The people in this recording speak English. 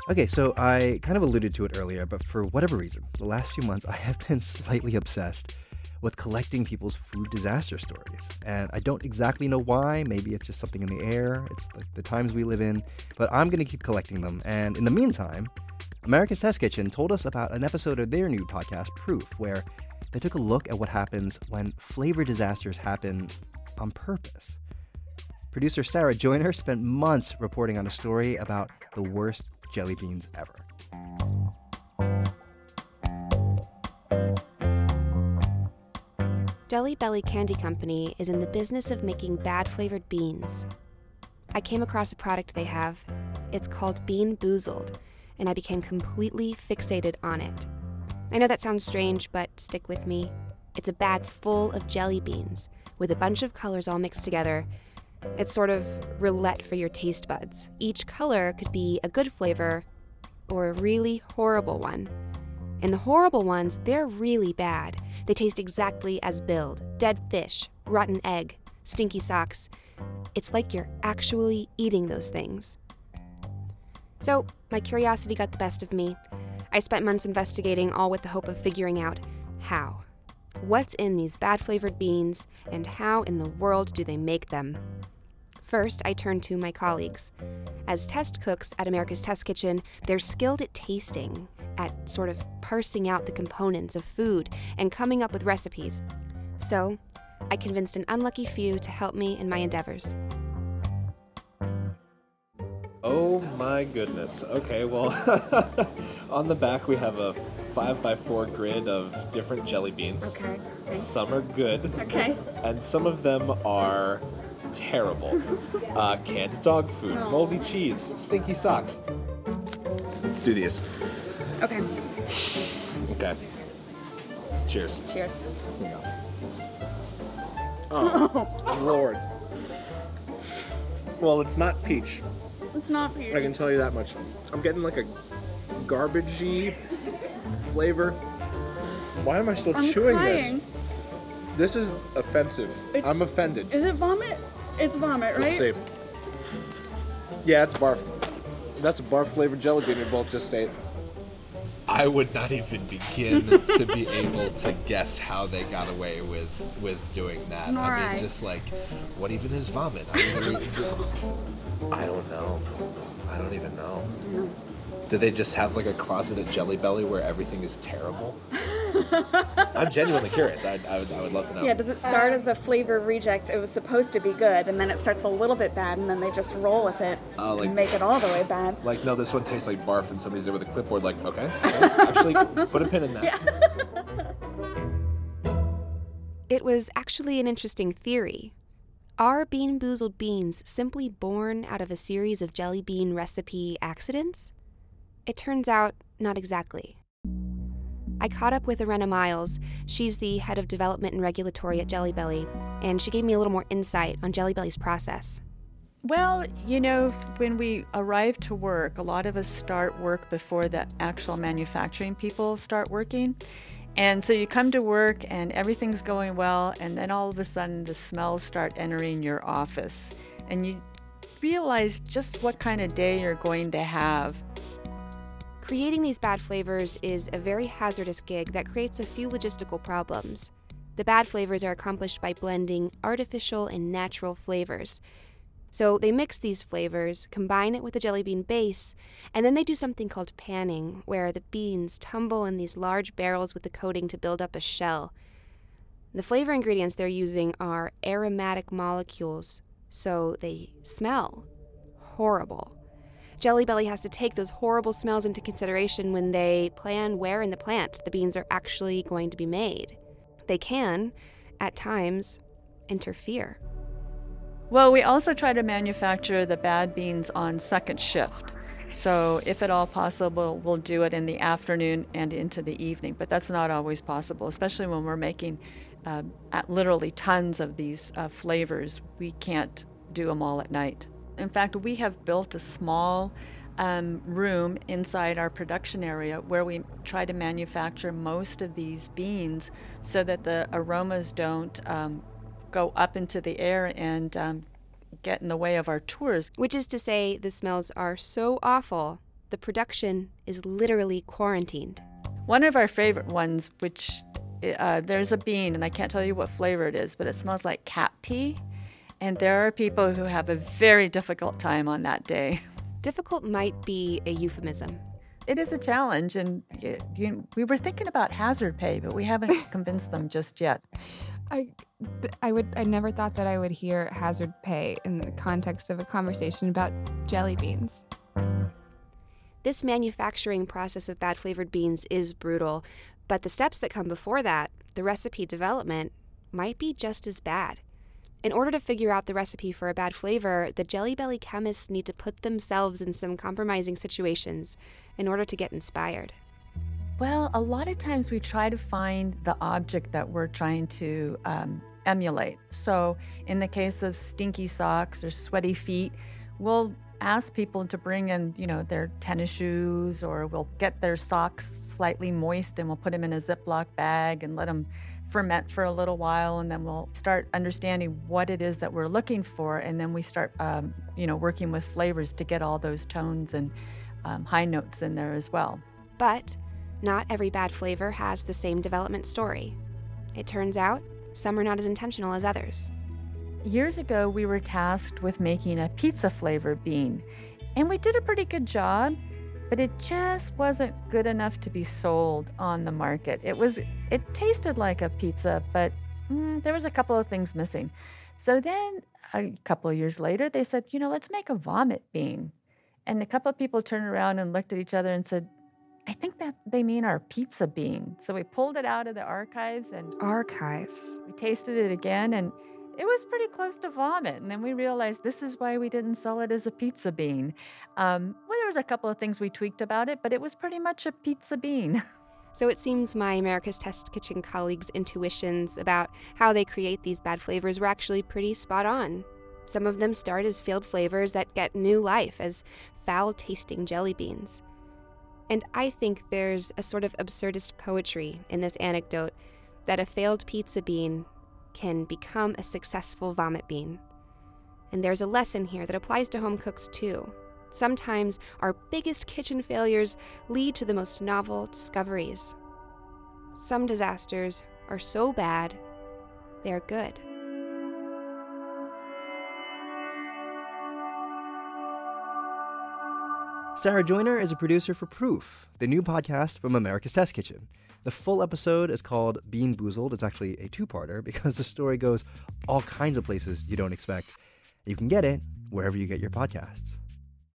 Okay, so I kind of alluded to it earlier, but for whatever reason, the last few months I have been slightly obsessed with collecting people's food disaster stories. And I don't exactly know why. Maybe it's just something in the air. It's like the times we live in. But I'm going to keep collecting them. And in the meantime, America's Test Kitchen told us about an episode of their new podcast, Proof, where they took a look at what happens when flavor disasters happen on purpose. Producer Sarah Joyner spent months reporting on a story about the worst jelly beans ever. Jelly Belly Candy Company is in the business of making bad-flavored beans. I came across a product they have. It's called Bean Boozled, and I became completely fixated on it. I know that sounds strange, but stick with me. It's a bag full of jelly beans with a bunch of colors all mixed together. It's sort of roulette for your taste buds. Each color could be a good flavor or a really horrible one. And the horrible ones, they're really bad. They taste exactly as billed. Dead fish, rotten egg, stinky socks. It's like you're actually eating those things. So, my curiosity got the best of me. I spent months investigating, all with the hope of figuring out how. What's in these bad-flavored beans, and how in the world do they make them? First, I turned to my colleagues. As test cooks at America's Test Kitchen, they're skilled at tasting, at sort of parsing out the components of food and coming up with recipes. So, I convinced an unlucky few to help me in my endeavors. Oh my goodness. Okay, well, on the back we have a 5x4 grid of different jelly beans. Okay. Some are good. Okay. And some of them are terrible. Canned dog food, moldy cheese, stinky socks. Let's do these. Okay. Okay. Cheers. Cheers. Here we go. Oh, Lord. Well, it's not peach. It's not peach. I can tell you that much. I'm getting like a garbagey flavor. Why am I still I'm chewing crying. this? This is offensive. I'm offended. Is it vomit? It's vomit, right? Let's see. Yeah, it's barf. That's a barf flavored jelly bean we both just ate. I would not even begin to be able to guess how they got away with doing that. Nor I I. mean, just like, what even is vomit? I don't know. I don't even know. Do they just have like a closet at Jelly Belly where everything is terrible? I'm genuinely curious. I would love to know. Yeah, does it start as a flavor reject? It was supposed to be good, and then it starts a little bit bad, and then they just roll with it and make it all the way bad. Like, no, this one tastes like barf, and somebody's there with a clipboard like, okay, actually, put a pin in that. Yeah. It was actually an interesting theory. Are Bean Boozled beans simply born out of a series of jelly bean recipe accidents? It turns out, not exactly. I caught up with Irena Miles. She's the head of development and regulatory at Jelly Belly, and she gave me a little more insight on Jelly Belly's process. Well, you know, when we arrive to work, a lot of us start work before the actual manufacturing people start working. And so you come to work and everything's going well, and then all of a sudden the smells start entering your office. And you realize just what kind of day you're going to have. Creating these bad flavors is a very hazardous gig that creates a few logistical problems. The bad flavors are accomplished by blending artificial and natural flavors. So they mix these flavors, combine it with the jelly bean base, and then they do something called panning, where the beans tumble in these large barrels with the coating to build up a shell. The flavor ingredients they're using are aromatic molecules, so they smell horrible. Jelly Belly has to take those horrible smells into consideration when they plan where in the plant the beans are actually going to be made. They can, at times, interfere. Well, we also try to manufacture the bad beans on second shift. So if at all possible, we'll do it in the afternoon and into the evening. But that's not always possible, especially when we're making literally tons of these flavors. We can't do them all at night. In fact, we have built a small room inside our production area where we try to manufacture most of these beans so that the aromas don't go up into the air and get in the way of our tours. Which is to say, the smells are so awful the production is literally quarantined. One of our favorite ones, which there's a bean, and I can't tell you what flavor it is, but it smells like cat pee. And there are people who have a very difficult time on that day. Difficult might be a euphemism. It is a challenge, and we were thinking about hazard pay, but we haven't convinced them just yet. I never thought that I would hear hazard pay in the context of a conversation about jelly beans. This manufacturing process of bad-flavored beans is brutal, but the steps that come before that, the recipe development, might be just as bad. In order to figure out the recipe for a bad flavor, the Jelly Belly chemists need to put themselves in some compromising situations in order to get inspired. Well, a lot of times we try to find the object that we're trying to emulate. So in the case of stinky socks or sweaty feet, we'll ask people to bring in, their tennis shoes, or we'll get their socks slightly moist and we'll put them in a Ziploc bag and let them ferment for a little while, and then we'll start understanding what it is that we're looking for, and then we start, working with flavors to get all those tones and high notes in there as well. But not every bad flavor has the same development story. It turns out some are not as intentional as others. Years ago, we were tasked with making a pizza-flavored bean, and we did a pretty good job, but it just wasn't good enough to be sold on the market. It tasted like a pizza, but there was a couple of things missing. So then a couple of years later, they said, let's make a vomit bean. And a couple of people turned around and looked at each other and said, I think that they mean our pizza bean. So we pulled it out of the archives and we tasted it again, and it was pretty close to vomit. And then we realized this is why we didn't sell it as a pizza bean. There was a couple of things we tweaked about it, but it was pretty much a pizza bean. So it seems my America's Test Kitchen colleagues' intuitions about how they create these bad flavors were actually pretty spot on. Some of them start as failed flavors that get new life as foul-tasting jelly beans. And I think there's a sort of absurdist poetry in this anecdote that a failed pizza bean can become a successful vomit bean. And there's a lesson here that applies to home cooks too. Sometimes our biggest kitchen failures lead to the most novel discoveries. Some disasters are so bad, they're good. Sarah Joyner is a producer for Proof, the new podcast from America's Test Kitchen. The full episode is called Bean Boozled. It's actually a two-parter because the story goes all kinds of places you don't expect. You can get it wherever you get your podcasts.